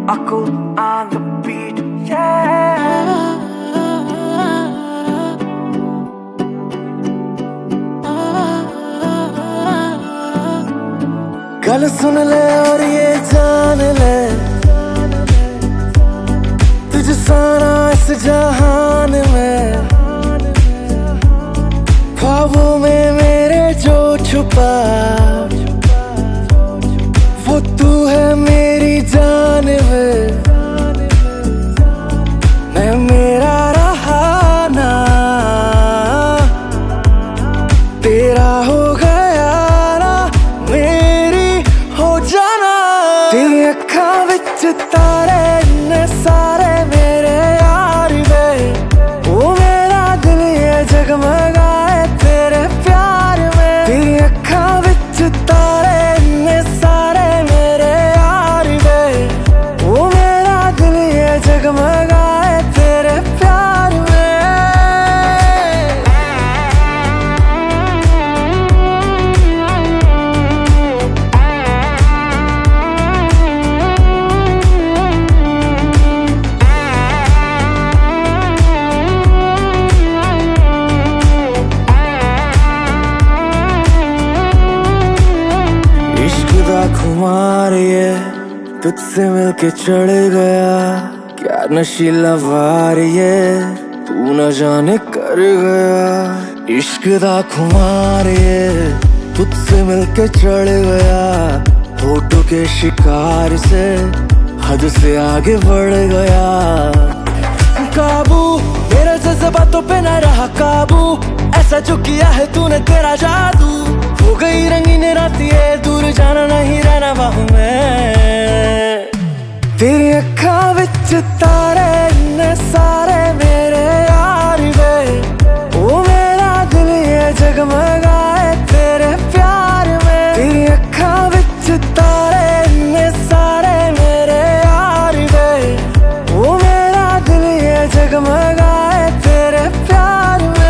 Aku on the beat, yeah. गल सुन ले और ये जान ले, तुझ सारा इस जहान में, ख्वाबों में मेरे जो छुपा वो तू है मेरी जान में। मैं मेरा रहा ना तेरा हो गया ना, मेरी हो जाना। तेरी अखां विच तारे ने सारे मेरे यार वे, वो मेरा दिल ये जगमगाए तेरे प्यार में। तेरी अखां विच तारे ने सारे मेरे यार वे, वो मेरा दिल ये जगमगाए तेरे प्यार में। इश्क दा खुमार ये तुझसे मिलके चढ़ गया, क्या नशीला वार ये तू न जाने कर गया। इश्क दा खुमार ये तुझसे मिलके चढ़ गया, होठों के शिकार से हद से आगे बढ़ गया। काबू मेरे जज्बातों पे न रहा काबू, ऐसा जो किया है तूने तेरा जादू। हो गई रंगीन रात ये, दूर जाना नहीं रहना बाहों में। तेरी अखां विच तारे ने सारे मेरे यार वे, वो मेरा दिल ये जगमगाए तेरे प्यार में। तेरी अखां विच तारे ने सारे मेरे यार वे, वो मेरा दिल ये जगमगाए तेरे प्यार में।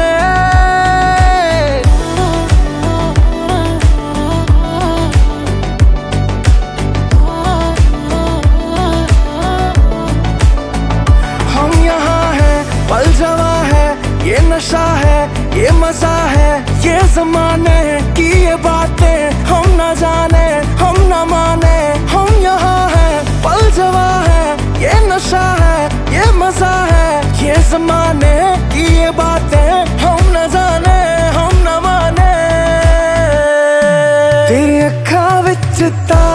हम यहाँ हैं, पल जवा है, ये नशा है, ये मजा है, ये जमाने की ये बातें हम न जाने, हम न माने। हम यहाँ हैं, पल जवा है, ये नशा है, ये मजा है, ये जमाने की ये बातें हम न जाने, हम न माने। तेरी अखां विच